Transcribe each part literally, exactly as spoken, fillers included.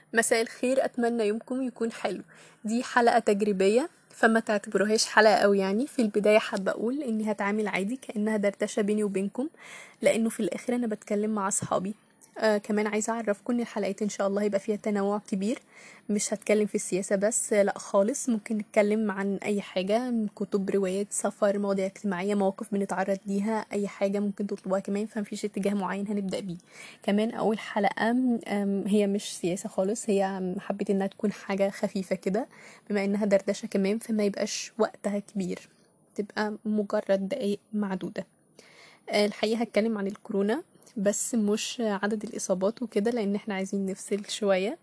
مساء الخير، اتمنى يومكم يكون حلو. دي حلقة تجريبية فما تعتبروهاش حلقة قوي. يعني في البداية حابة اقول اني هتعامل عادي كأنها دردشة بيني وبينكم، لانه في الاخر انا بتكلم مع اصحابي. آه كمان عايزة اعرفكم ان الحلقات ان شاء الله هيبقى فيها تنوع كبير. مش هتكلم في السياسة بس، آه، لا خالص، ممكن نتكلم عن اي حاجة، كتب، روايات، سفر، مواضيع اجتماعية، مواقف بنتعرض ليها، اي حاجة ممكن تطلبوها كمان، فمفيش اتجاه معين هنبدأ بيه. كمان اول حلقة أم، هي مش سياسة خالص، هي أم، حبيت انها تكون حاجة خفيفة كده، بما انها دردشة كمان فما يبقاش وقتها كبير، تبقى مجرد دقايق معدودة. آه، الحقيقة هتكلم عن الكورونا، بس مش عدد الإصابات وكده، لأن احنا عايزين نفصل شوية.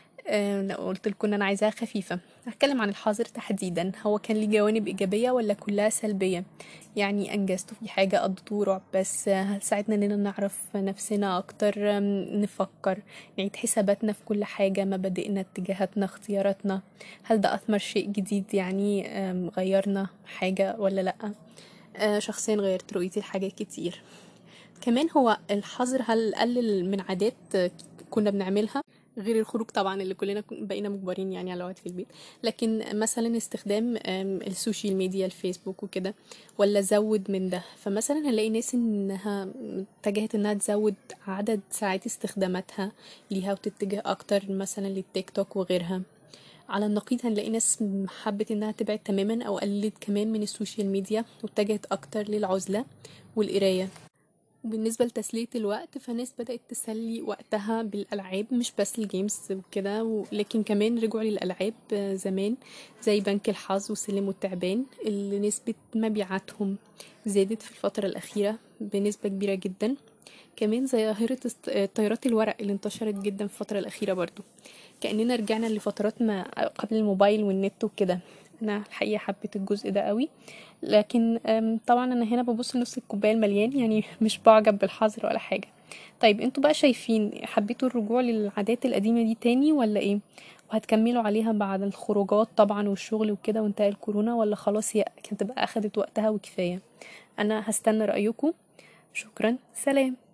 آه، لو قلت لكم ان انا عايزاها خفيفة، هتكلم عن الحظر تحديدا. هو كان ليه جوانب ايجابية ولا كلها سلبية؟ يعني انجزتوا في حاجة، قضيتوا رعب، بس آه، هتساعدنا اننا نعرف نفسنا اكتر، آم، نفكر، نعيد حساباتنا في كل حاجة، مبادئنا، اتجاهاتنا، اختياراتنا. هل ده اثمر شيء جديد؟ يعني آم، غيرنا حاجة ولا لأ؟ آه، شخصيا غيرت رؤيتي لحاجات كتير. كمان هو الحظر هل قلل من عادات آه، كنا بنعملها، غير الخروج طبعا اللي كلنا كن- بقينا مجبرين يعني على الوقت في البيت، لكن مثلا استخدام آم، السوشيال ميديا، الفيسبوك وكده، ولا زود من ده؟ فمثلا هنلاقي ناس انها اتجهت انها تزود عدد ساعات استخداماتها ليها، وتتجه اكتر مثلا للتيك توك وغيرها. على النقيض هنلاقي ناس حبت انها تبعد تماما او قللت كمان من السوشيال ميديا، واتجهت اكتر للعزلة والقراية. بالنسبة لتسلية الوقت، فناس بدأت تسلي وقتها بالألعاب، مش بس الجيمز وكده، و- لكن كمان رجعوا للألعاب آه، زمان، زي بنك الحظ وسلم والتعبان، اللي نسبة مبيعاتهم زادت في الفترة الأخيرة بنسبة كبيرة جدا. كمان ظاهرة است- آه، طيارات الورق اللي انتشرت جدا في الفترة الأخيرة برضو، كأننا رجعنا لفترات ما قبل الموبايل والنت وكده. انا الحقيقة حبيت الجزء ده قوي، لكن أم، طبعا انا هنا ببص لنص الكوباية المليان، يعني مش بعجب بالحظر ولا حاجة. طيب انتوا بقى شايفين حبيتوا الرجوع للعادات القديمة دي تاني ولا ايه؟ وهتكملوا عليها بعد الخروجات طبعا والشغل وكده وانتهى الكورونا، ولا خلاص هي كانت تبقى اخدت وقتها وكفاية؟ انا هستنى رأيكم. شكرا، سلام.